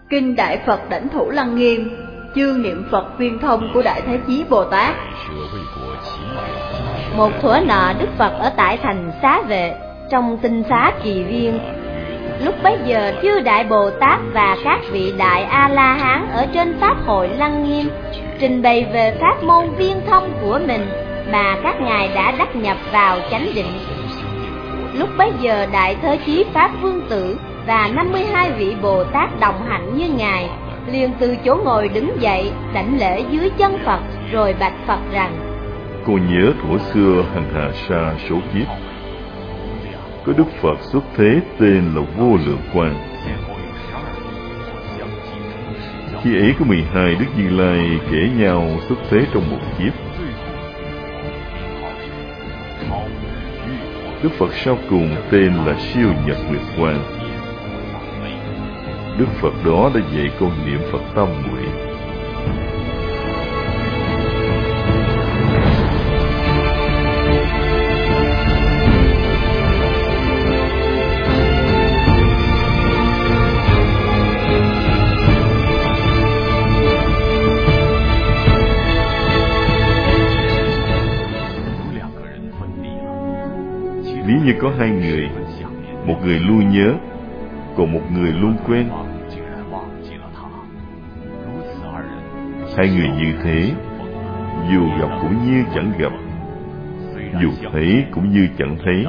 Kinh Đại Phật Đảnh Thủ Lăng Nghiêm, chương niệm Phật viên thông của Đại Thế Chí Bồ Tát. Một thuở nọ, Đức Phật ở tại thành Xá Vệ, trong tinh xá Kỳ Viên. Lúc bấy giờ, chư Đại Bồ Tát và các vị Đại A-la-hán ở trên Pháp hội Lăng Nghiêm trình bày về pháp môn viên thông của mình mà các ngài đã đắc nhập vào chánh định. Lúc bấy giờ, Đại Thế Chí Pháp Vương Tử và 52 vị Bồ Tát đồng hạnh như ngài liền từ chỗ ngồi đứng dậy đảnh lễ dưới chân Phật, rồi bạch Phật rằng: Con nhớ thuở xưa hàng hà sa số kiếp, có Đức Phật xuất thế tên là Vô Lượng Quang. Khi ấy có 12 Đức Như Lai kể nhau xuất thế trong một kiếp. Đức Phật sau cùng tên là Siêu Nhật Nguyệt Quang. Đức Phật đó đã dạy con niệm Phật tam muội. Ví như có hai người, một người luôn nhớ, còn một người luôn quên. Hai người như thế, dù gặp cũng như chẳng gặp, dù thấy cũng như chẳng thấy.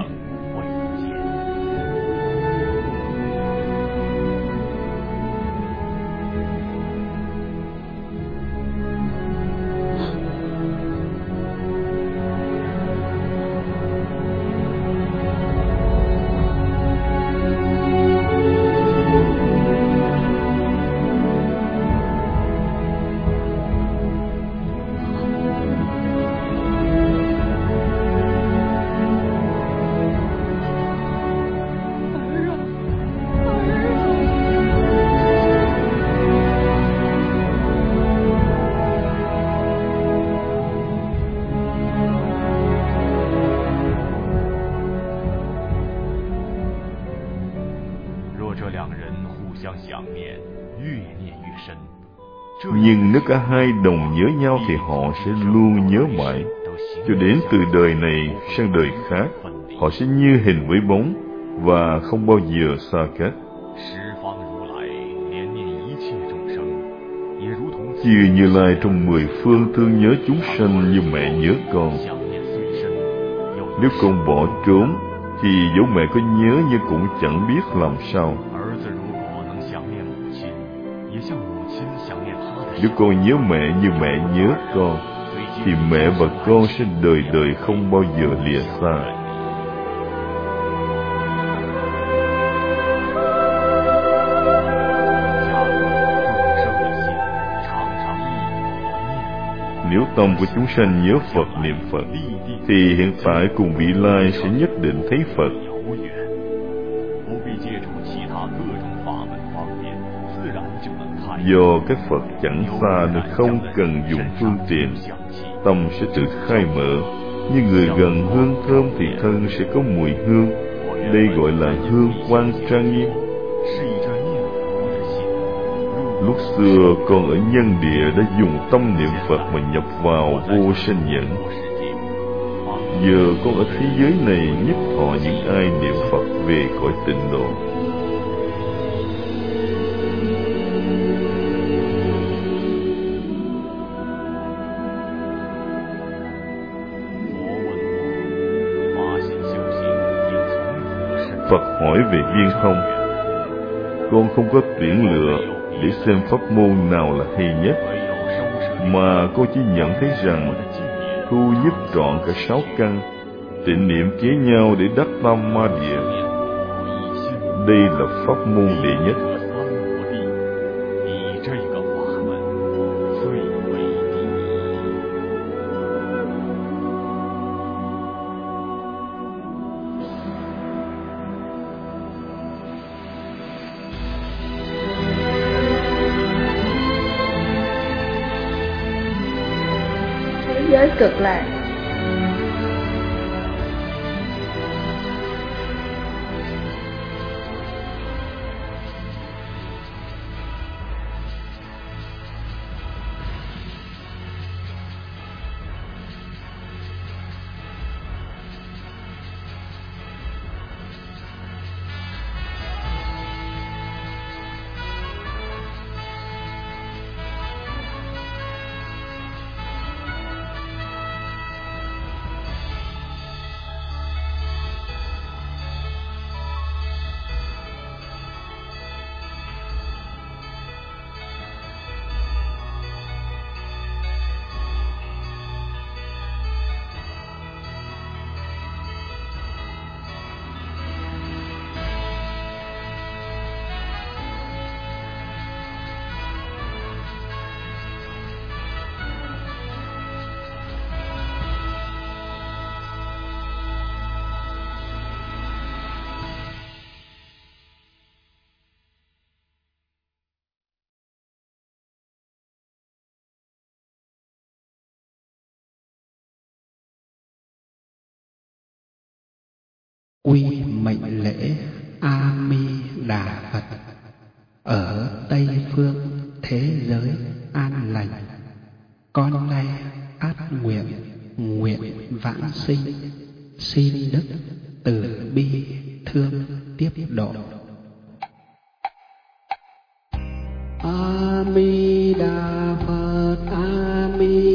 Nhưng nếu cả hai đồng nhớ nhau thì họ sẽ luôn nhớ mãi, cho đến từ đời này sang đời khác, họ sẽ như hình với bóng và không bao giờ xa cách. Chư Như Lai trong 10 phương thương nhớ chúng sanh như mẹ nhớ con. Nếu con bỏ trốn thì dẫu mẹ có nhớ nhưng cũng chẳng biết làm sao. Nếu con nhớ mẹ như mẹ nhớ con, thì mẹ và con sẽ đời đời không bao giờ lìa xa. Nếu tâm của chúng sanh nhớ Phật niệm Phật, thì hiện tại cùng vị lai sẽ nhất định thấy Phật. Do các Phật chẳng xa nên không cần dùng phương tiện, tâm sẽ tự khai mở. Như người gần hương thơm thì thân sẽ có mùi hương. Đây gọi là hương quang trang nghiêm. Lúc xưa con ở nhân địa đã dùng tâm niệm Phật mà nhập vào vô sanh nhẫn. Giờ con ở thế giới này nhiếp thọ những ai niệm Phật về khỏi tịnh độ. Phật hỏi về viên thông. Con không có tuyển lựa để xem pháp môn nào là hay nhất, mà con chỉ nhận thấy rằng thu nhiếp trọn cả 6 căn, tịnh niệm kế nhau để đắc tam ma địa. Đây là pháp môn đệ nhất. Giới cực lạc. quy mệnh lễ A Di Đà Phật ở Tây phương thế giới an lành. Con nay át nguyện vãng sinh, xin đức từ bi thương tiếp độ. A Di Đà Phật, A Di